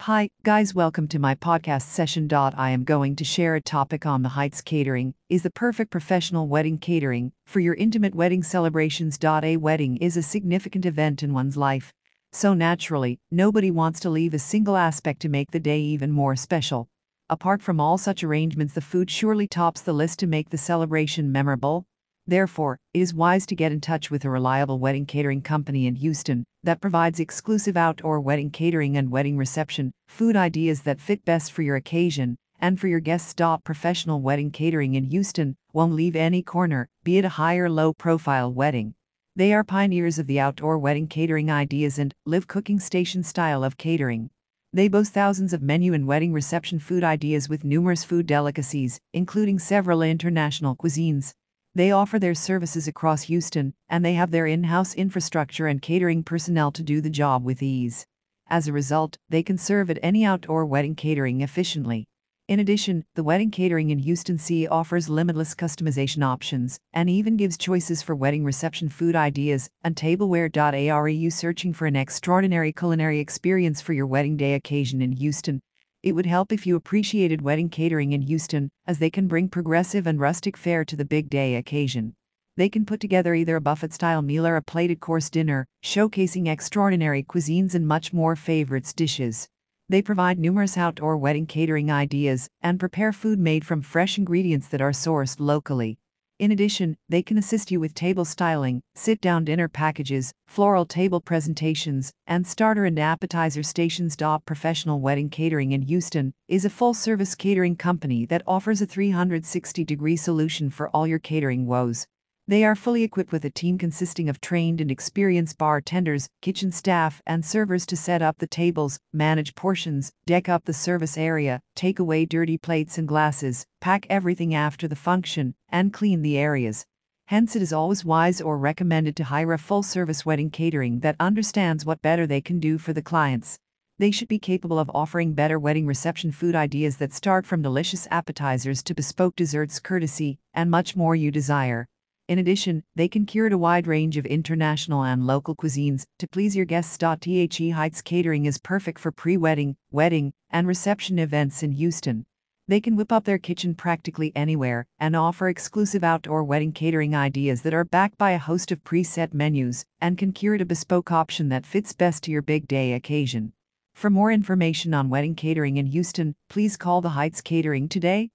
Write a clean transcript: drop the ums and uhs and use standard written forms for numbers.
Hi, guys, welcome to my podcast session. I am going to share a topic on the Heights Catering is the perfect professional wedding catering for your intimate wedding celebrations. A wedding is a significant event in one's life, so naturally, nobody wants to leave a single aspect to make the day even more special. Apart from all such arrangements, the food surely tops the list to make the celebration memorable. Therefore, it is wise to get in touch with a reliable wedding catering company in Houston that provides exclusive outdoor wedding catering and wedding reception food ideas that fit best for your occasion and for your guests. Professional wedding catering in Houston won't leave any corner, be it a high or low profile wedding. They are pioneers of the outdoor wedding catering ideas and live cooking station style of catering. They boast thousands of menu and wedding reception food ideas with numerous food delicacies, including several international cuisines. They offer their services across Houston, and they have their in-house infrastructure and catering personnel to do the job with ease. As a result, they can serve at any outdoor wedding catering efficiently. In addition, the wedding catering in Houston offers limitless customization options and even gives choices for wedding reception food ideas and tableware. Are you searching for an extraordinary culinary experience for your wedding day occasion in Houston? It would help if you appreciated wedding catering in Houston, as they can bring progressive and rustic fare to the big day occasion. They can put together either a buffet-style meal or a plated course dinner, showcasing extraordinary cuisines and much more favorites dishes. They provide numerous outdoor wedding catering ideas and prepare food made from fresh ingredients that are sourced locally. In addition, they can assist you with table styling, sit-down dinner packages, floral table presentations, and starter and appetizer stations. Professional Wedding Catering in Houston is a full-service catering company that offers a 360-degree solution for all your catering woes. They are fully equipped with a team consisting of trained and experienced bartenders, kitchen staff, and servers to set up the tables, manage portions, deck up the service area, take away dirty plates and glasses, pack everything after the function, and clean the areas. Hence, it is always wise or recommended to hire a full-service wedding catering that understands what better they can do for the clients. They should be capable of offering better wedding reception food ideas that start from delicious appetizers to bespoke desserts, courtesy, and much more you desire. In addition, they can curate a wide range of international and local cuisines to please your guests. Heights Catering is perfect for pre-wedding, wedding, and reception events in Houston. They can whip up their kitchen practically anywhere and offer exclusive outdoor wedding catering ideas that are backed by a host of preset menus and can curate a bespoke option that fits best to your big day occasion. For more information on wedding catering in Houston, please call the Heights Catering today.